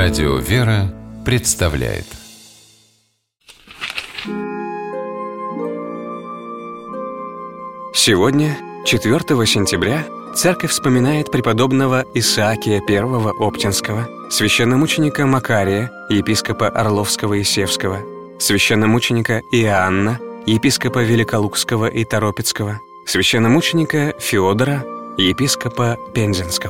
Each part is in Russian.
Радио «Вера» представляет. Сегодня, 4 сентября, Церковь вспоминает преподобного Исаакия I Оптинского, священномученика Макария, епископа Орловского и Севского, священномученика Иоанна, епископа Великолукского и Торопецкого, священномученика Феодора, епископа Пензенского.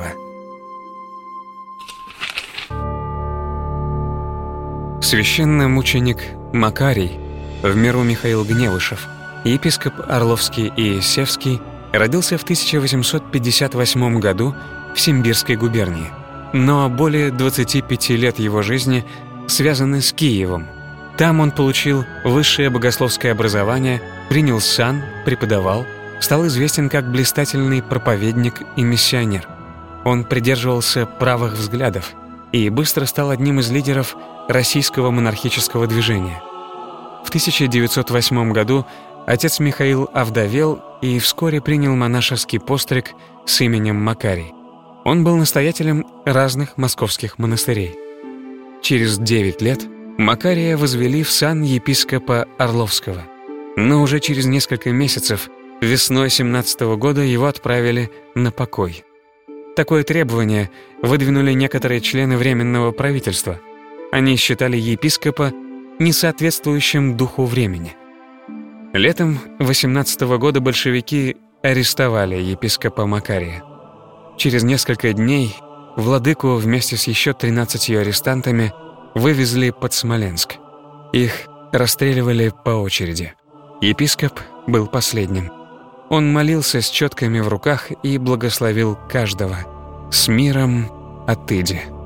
Священномученик Макарий, в миру Михаил Гневышев, епископ Орловский и Севский, родился в 1858 году в Симбирской губернии, но более 25 лет его жизни связаны с Киевом. Там он получил высшее богословское образование, принял сан, преподавал, стал известен как блистательный проповедник и миссионер. Он придерживался правых взглядов и быстро стал одним из лидеров российского монархического движения. В 1908 году отец Михаил овдовел и вскоре принял монашеский постриг с именем Макарий. Он был настоятелем разных московских монастырей. Через 9 лет Макария возвели в сан епископа Орловского, но уже через несколько месяцев, весной 17 года, его отправили на покой. Такое требование выдвинули некоторые члены Временного правительства. Они считали епископа несоответствующим духу времени. Летом 18 года большевики арестовали епископа Макария. Через несколько дней владыку вместе с еще 13 арестантами вывезли под Смоленск. Их расстреливали по очереди. Епископ был последним. Он молился с четками в руках и благословил каждого: «С миром отыди».